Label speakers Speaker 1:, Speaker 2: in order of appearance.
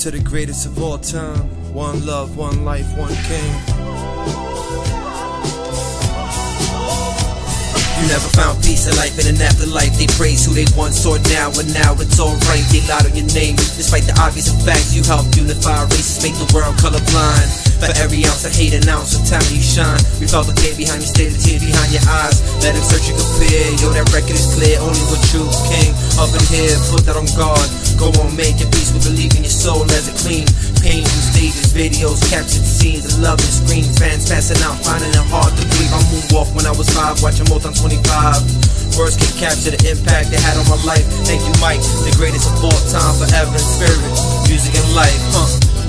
Speaker 1: to the greatest of all time. One love, one life, one king.
Speaker 2: You never found peace in life, in an afterlife. They praise who they once saw now, and now it's alright. They lied on your name, despite the obvious facts. You help unify races, make the world colorblind. For every ounce of hate, an ounce of time you shine. We felt the care behind your state, the tears behind your eyes. Let him search and compare, yo, that record is clear. Only what you king, up in here, put that on guard. Go on, make your peace with belief in your soul as it clean. Pain from stages, videos, captured scenes of love and screen. Fans passing out, finding it hard to believe. I moonwalk when I was 5, watching Motown 25. Words can capture the impact they had on my life. Thank you, Mike, the greatest of all time, forever in spirit, music and life,